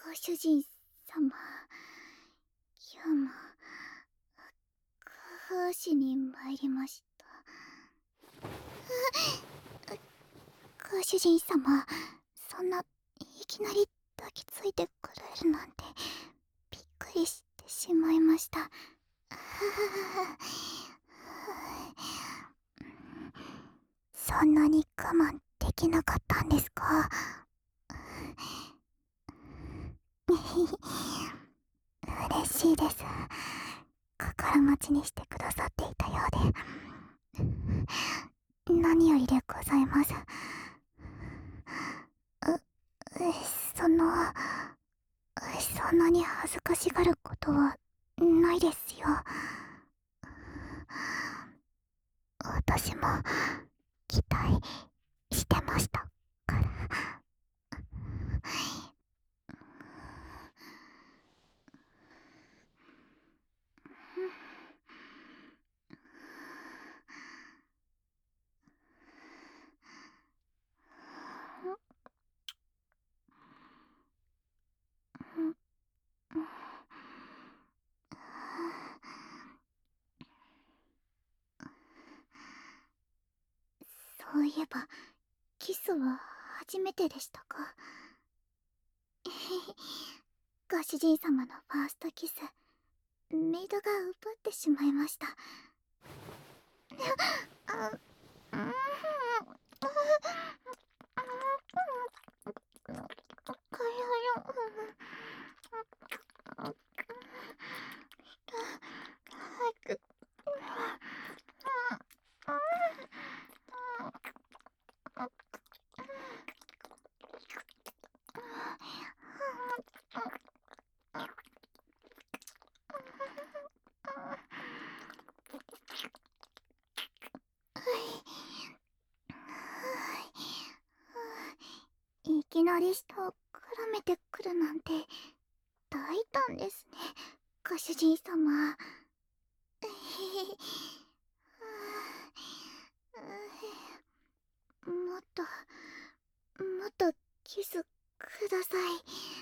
ご主人様、今日も工事に参りました。ご主人様、そんないきなり抱きついてくれるなんてびっくりしてしまいました。そんなに我慢できなかったんですか？嬉しいです。心待ちにしてくださっていたようで何よりでございます。そのそんなに恥ずかしがることはないですよ。私も期待してましたから。そういえばキスは初めてでしたか？ご主人様のファーストキス、メイドが奪ってしまいました。いきなり舌を絡めてくるなんて大胆ですね、ご主人様。もっともっとキスください。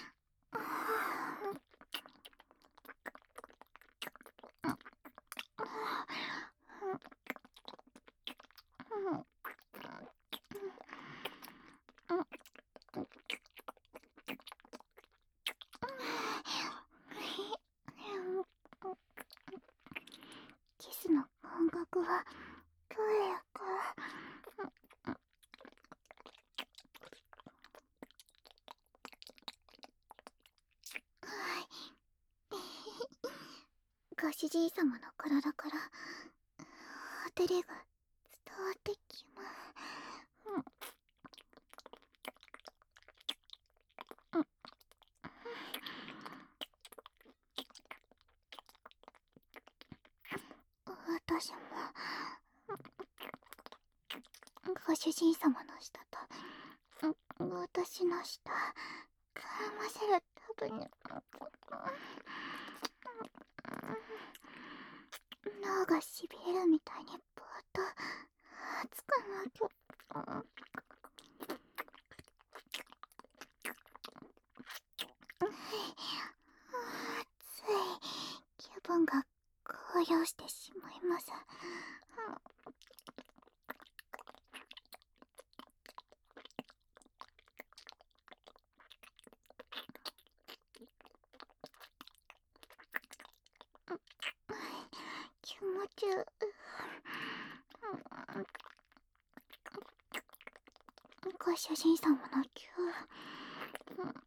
キスの感覚はどうやか。ご主人様の体からほてりが伝わってきます。私もご主人様の舌と私の舌絡ませるたびに脳がしびれるみたいにぼーっと熱くなってつい気分が高揚してしまいます。気持ちご主人様のキュー。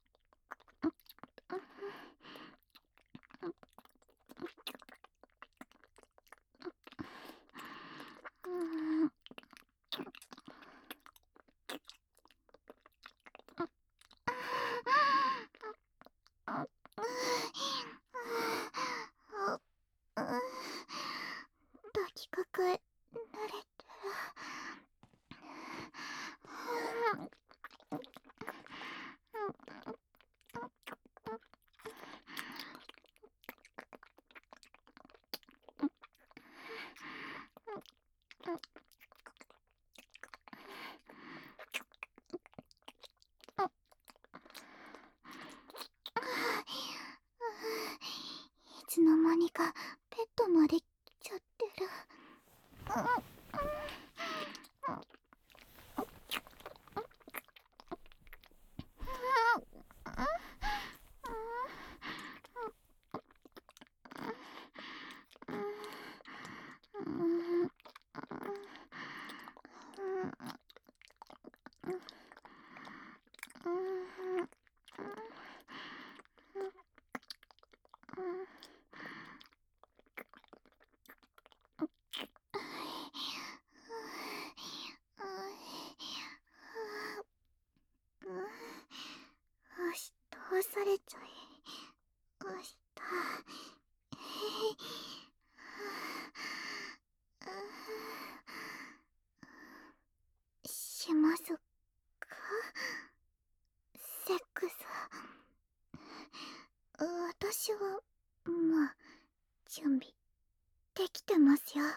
抱きかかえられたかペットまで来ちゃってる。押し通されちゃいました。しますか？セックス。私はまあ準備できてますよ。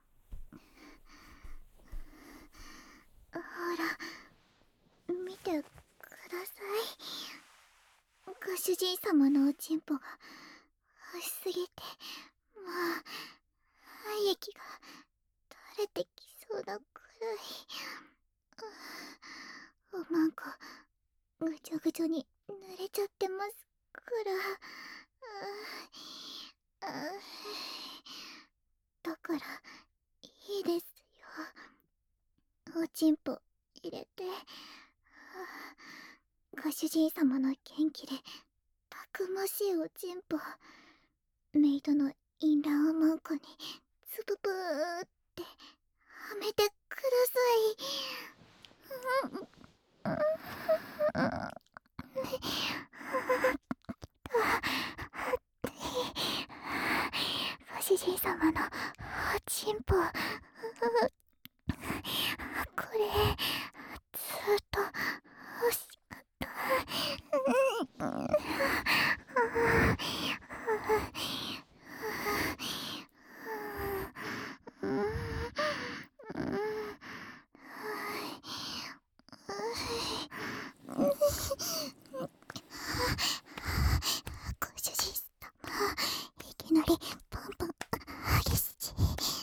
ほら見てください。ご主人様のおちんぽが欲しすぎて、もう廃液が垂れてきそうなくらい。おまんこぐちょぐちょに濡れちゃってますから。だからいいですよ。おちんぽ入れて、ご主人様の元気でたくましいおちんぽ、メイドのインラーおまんこにつぶぶーってはめてください。ご主人様のおちんぽ、これずっと欲しかった。ご主人様、いきなりパンパン激しい。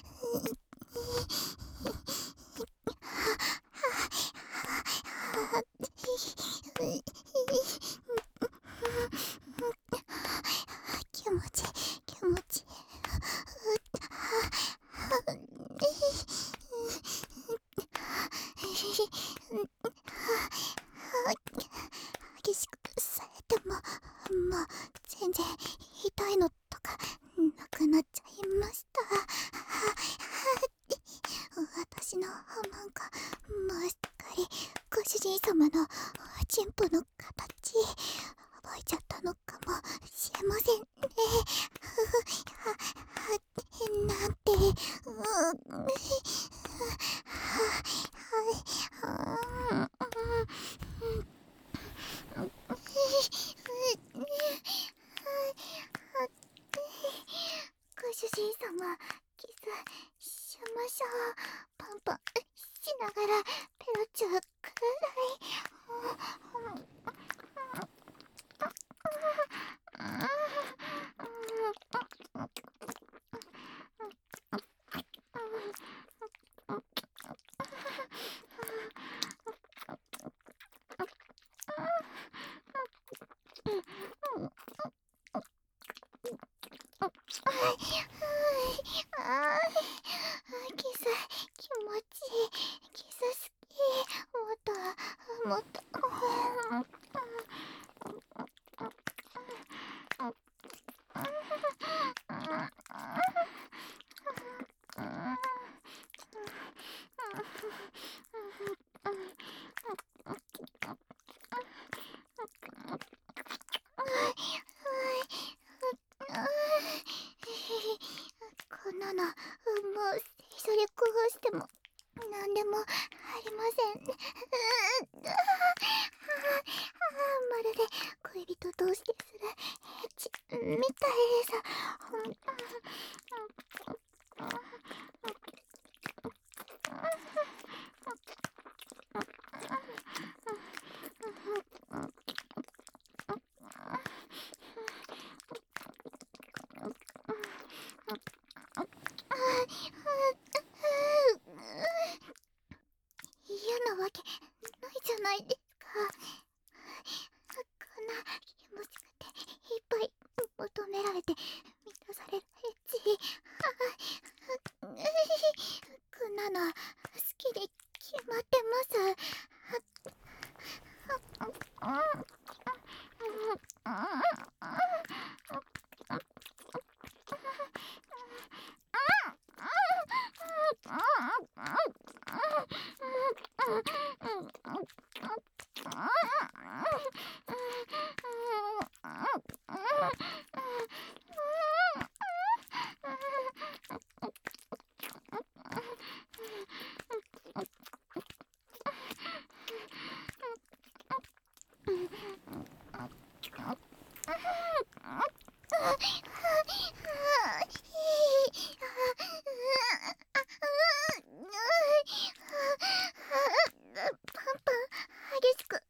気持ち気持ち激しくされても、もう全然痛いのとかなくなっちゃいました。私のおまんがもうすっかりご主人様のおちんぽの形覚えちゃったのかもしれませんね。なんてご主人様、キスしましょう。パンパンしながらペロチューくらい。キス気持ちいい。キス好き。もっとこんなのもうそれこうしてもなんでもありません。まるで恋人同士でするエッチみたいです。 の好きに決まってます激しく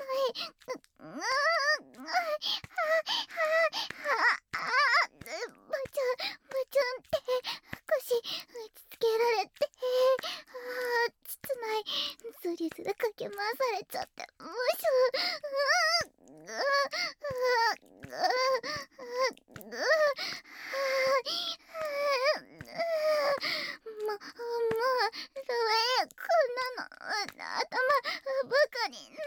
少し打ちつけられて室内スリスリかき回されちゃってむしもうダメこんなの頭バカになっちゃい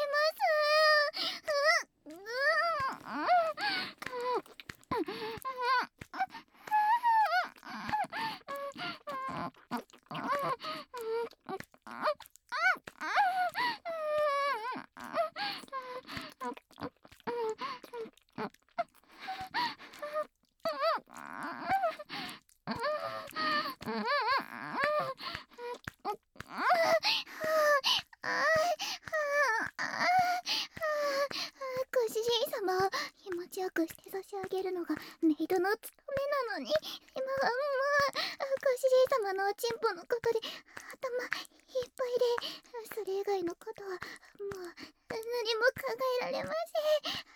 ご主人様を気持ちよくして差し上げるのがメイドの務めなのに今はもうご主人様のおちんぽのことで頭いっぱいでそれ以外のことはもう何も考えられません。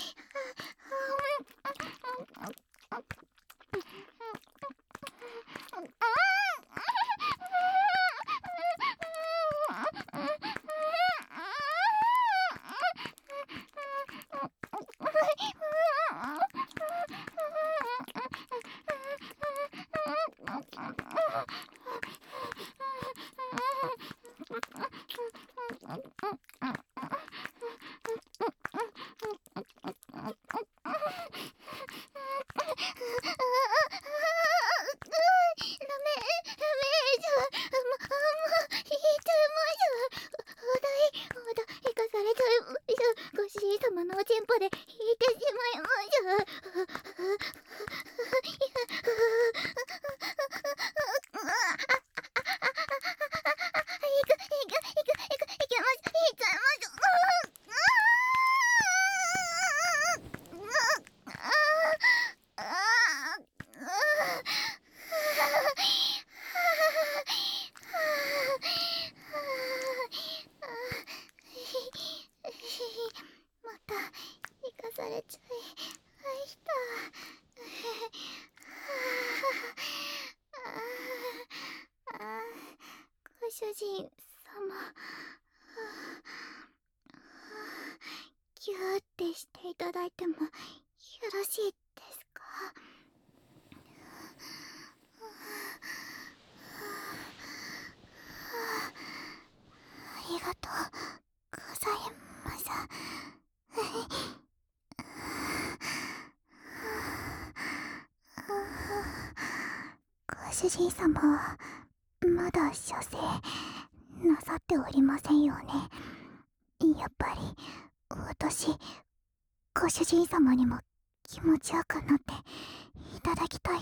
ご主人様のおちんぽで引いてしまいましょまた生かされちゃいましたご主人様ギューってしていただいてもよろしいですか？ありがとうございます。ご主人様はまだ射精なさっておりませんよね。やっぱり私ご主人様にも気持ちよくなっていただきたいです。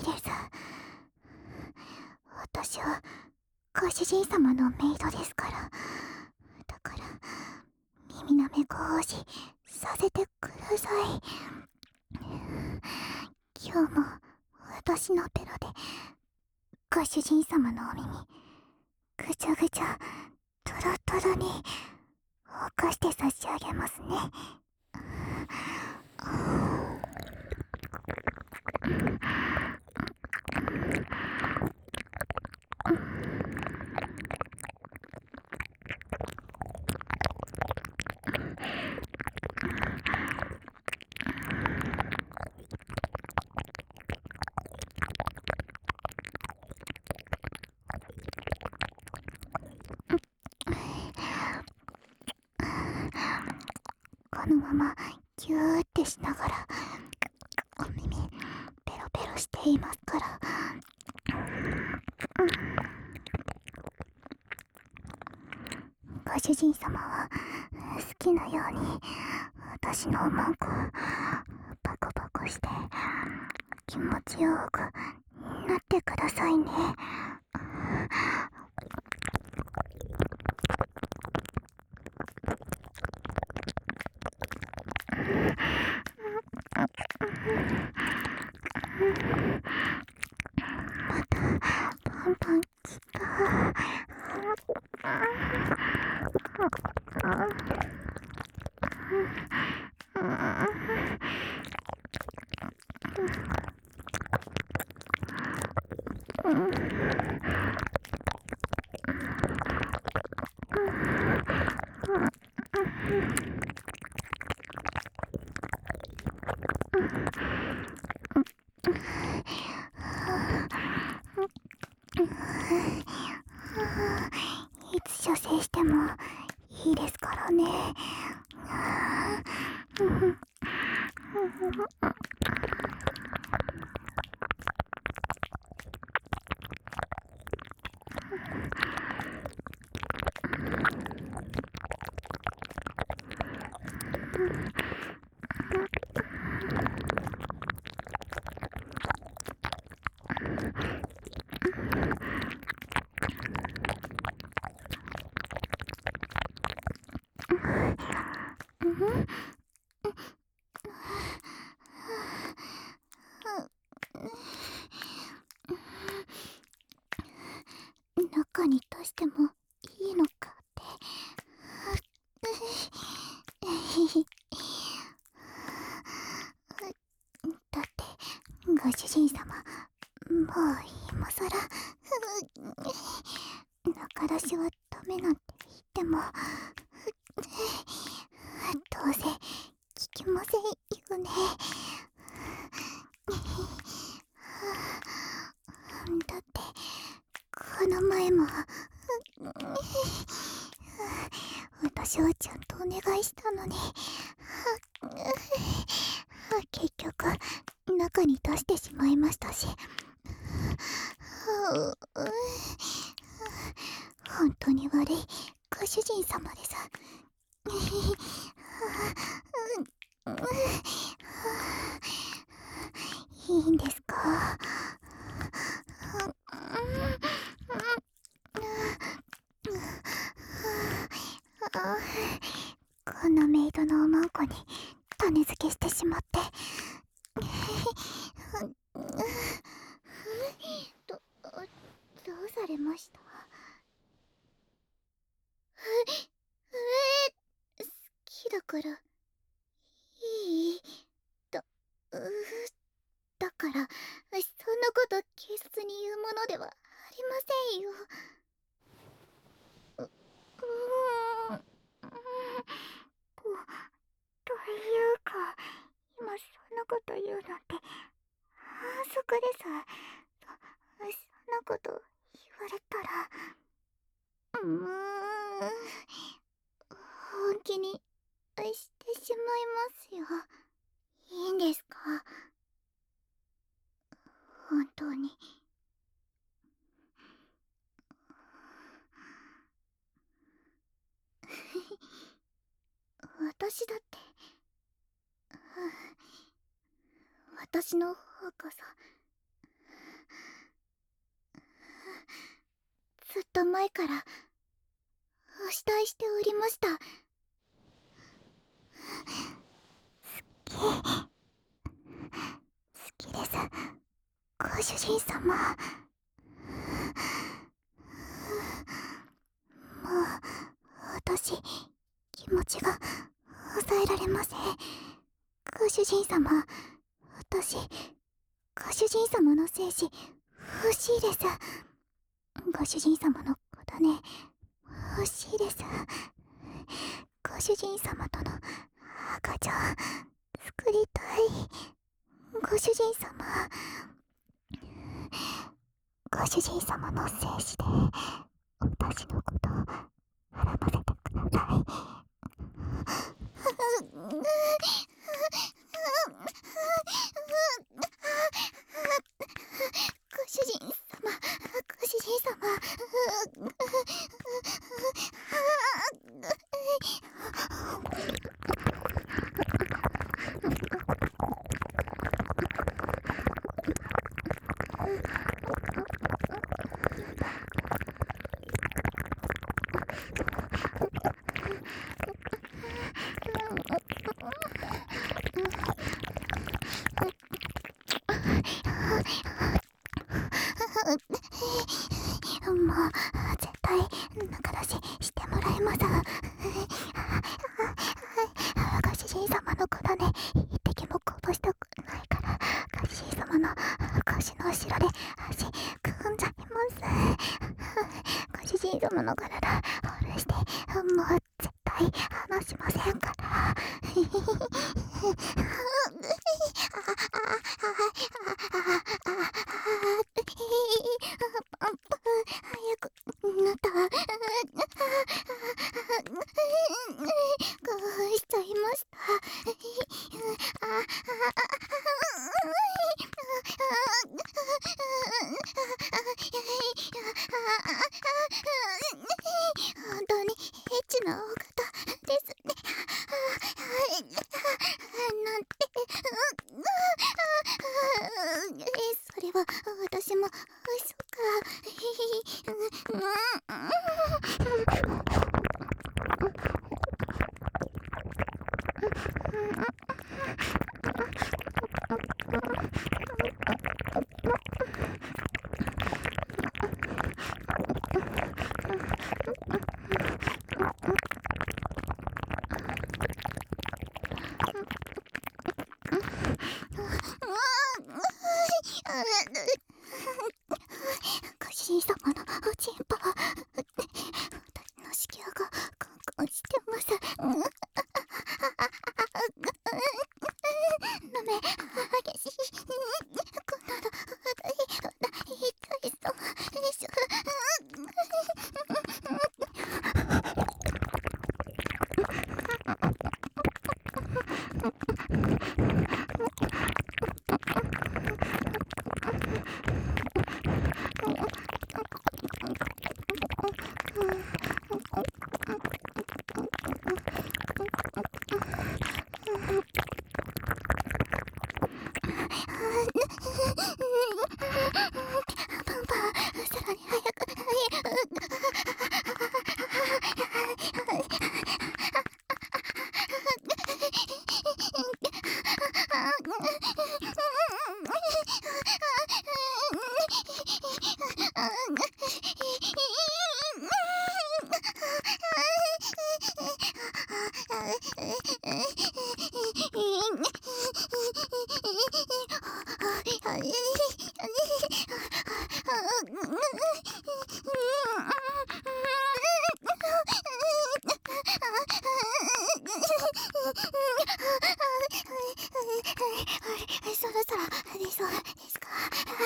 私はご主人様のメイドですから。だから耳なめご奉仕させてください。今日も私のペロでご主人様のお耳ぐちゃぐちゃトロトロに起こして差し上げますね。 のままギューってしながらお耳ペロペロしていますから。ご主人様は好きなように私のおまんこをパコパコして気持ちよくなってくださいね。またパンパンきた。いつ射精してもいいですからね。中に出してもいいのかって。だってご主人様、もう今さら中出しはダメなんて言ってもどうせ聞きませんよね。だってこの前も私はちゃんとお願いしたのに結局中に出してしまいましたし、本当に悪いご主人様です。いいんですか？こんなメイドのおまんこに種付けしてしまってどうされました？好きだからいいだだからそんなこと警察に言うものではありませんよ。というか今そんなこと言うなんて反則です。そんなこと言われたら本気にしてしまいますよ。いいんですか？本当に。私だって私の方こそずっと前からお慕いしておりました。好きです、ご主人様。もう私気持ちが抑えられません。ご主人様、私ご主人様の精子欲しいです。ご主人様の子種欲しいです。ご主人様との赤ちゃん作りたい。ご主人様、ご主人様の精子で私のことを孕ませてください。 ご主人様、ご主人様。もう絶対仲出ししてもらえます。ご主人様のことね、一滴もこぼしたくないから、ご主人様の腰の後ろで足組んじゃいます。ご主人様の体ほぐして、もう絶対離しませんから。早くなった。興奮しちゃいました。本当にエッチなお方ですね。なんて。それは私も嘘か。ご主人様のおちんぽ、私の子宮がコンコンしてます。ダメ、激しい。こんなの痛いそうでしょ。パンパン、さらに早く。そろそろでそうですか。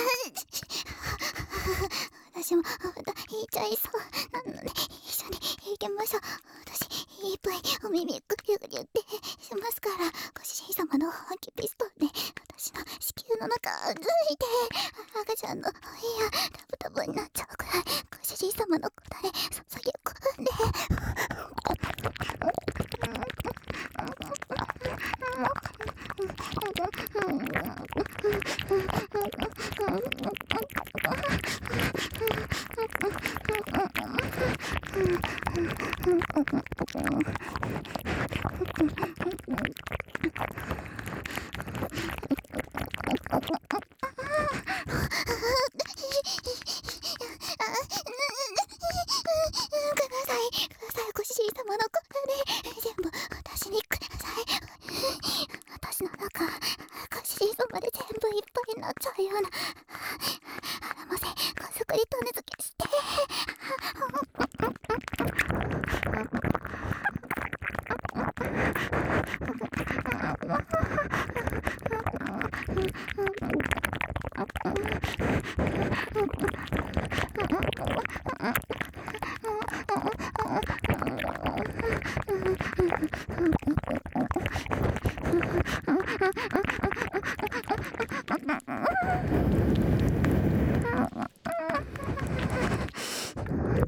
私も言いちゃいそうなので一緒に行きましょう。私いっぱいお耳グリュグリュってしますから、ご主人様の本気ピストルで私の子宮の中抜いて、赤ちゃんのお部屋タブタブになっちゃうくらいご主人様の答え注ぎ込んで。ご主人様の答えで全部私にください。私の中ご主人様で全部いっぱいになっちゃうようなあらませこすくり種付けして。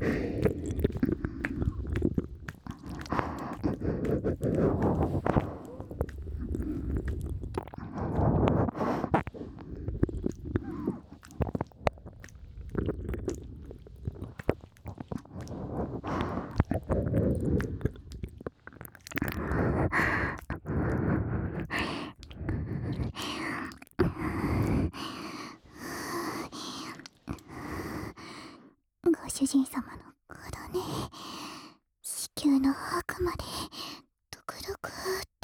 ご主人様の子だね。子宮の奥までドクドクって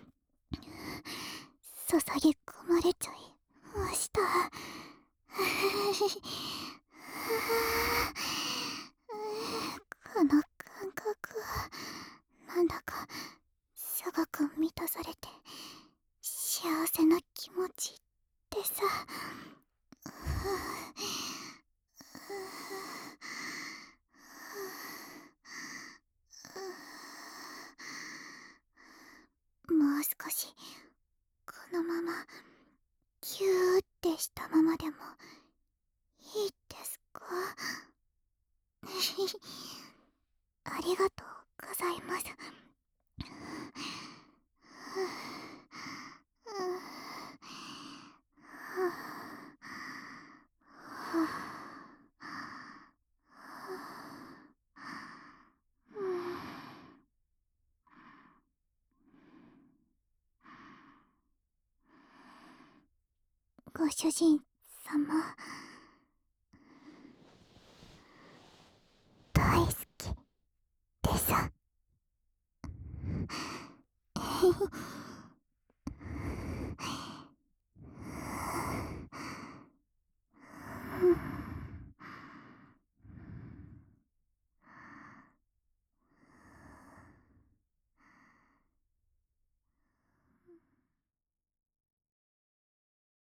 捧げ込まれちゃいました。この感覚、なんだかすごく満たされて幸せな気持ちってさ。もう少しこのままキューってしたままでもいいですか？ありがとうございます。ご主人様。